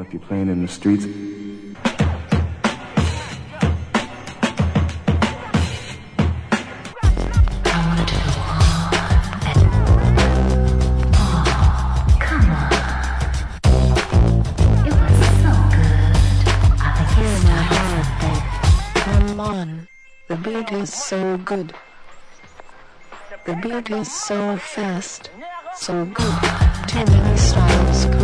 if you're playing in the streets. The beat is so good. The beat is so fast, so good. Too many styles.